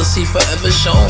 Jealousy forever shown.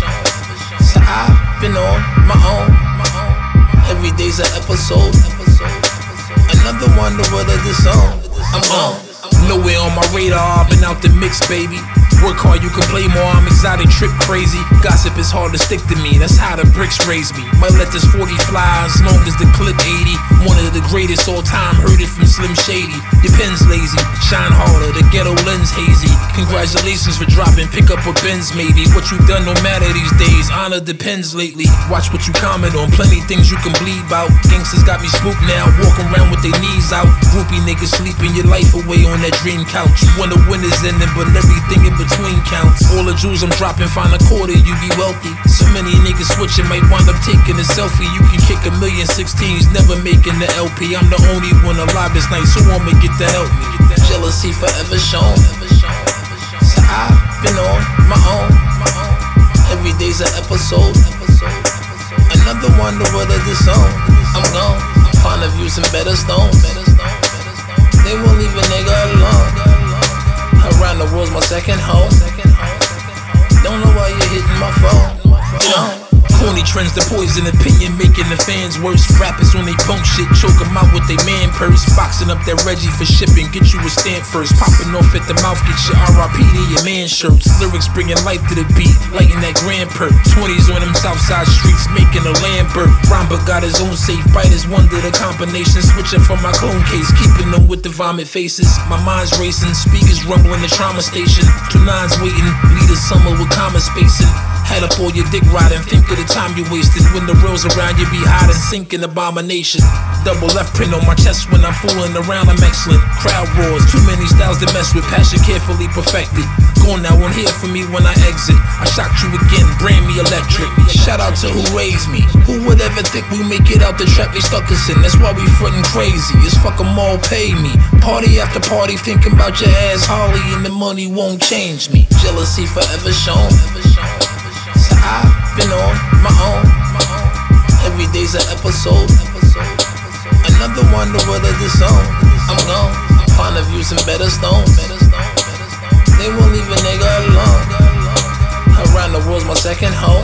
So I've been on my own. Every day's an episode. Another one to weather the zone. I'm on. Nowhere on my radar, I've been out the mix, baby. Work hard, you can play more, I'm exotic, trip crazy. Gossip is hard to stick to me, that's how the bricks raise me. Might let this 40 fly as long as the clip 80. One of the greatest all time, heard it from Slim Shady. Your pen's lazy, shine harder, the ghetto lens hazy. Congratulations for dropping, pick up a Benz maybe. What you done don't matter these days, honor depends lately. Watch what you comment on, plenty things you can bleed about. Gangsters got me spooked now, walking around with their knees out. Groupie niggas sleeping your life away on that dream couch. You wonder when it's ending, but everything in between counts. All the jewels I'm dropping, find a quarter, you be wealthy. So many niggas switching, might wind up taking a selfie. You can kick 1,000,016s, never making the LP. I'm the only one alive this night, so I'ma get to help me. Jealousy forever shown. So I've been on my own. Every day's an episode. Another one to weather the zone. I'm gone, find a view, some better stones. They won't leave a nigga alone. Around the world's my second home. Don't know why you're hitting my phone. You know, corny trends, the poison opinion, making the fans worse. Rappers when they punk shit, choke them out with they man purse. Boxing up that Reggie for shipping, get you a stamp first. Popping off at the mouth, get your RIP to your man shirts. Lyrics bringing life to the beat, lighting that grand perk. 20s on them Southside streets, making a Lambert. Ramba got his own safe, biters wonder the combination. Switching from my clone case, keeping them with the vomit faces. My mind's racing, speakers rumbling the trauma station. 2 9s waiting, lead a summer with comma spacing. Had up all your dick riding, think of the time you wasted. When the rails around you be hiding, sinking abomination. Double left print on my chest when I'm fooling around, I'm excellent. Crowd roars, too many styles to mess with, passion carefully perfected. Gone now, won't hear from me when I exit. I shocked you again, brand me electric. Shout out to who raised me. Who would ever think we make it out the trap they stuck us in? That's why we frontin' crazy, it's fuck 'em all pay me. Party after party, thinking about your ass Holly, and the money won't change me. Jealousy forever shown. So I've been on my own. Every day's an episode. Another one to weather the zone. I'm gone, find a view, some better stones. They won't leave a nigga alone. Around the world's my second home.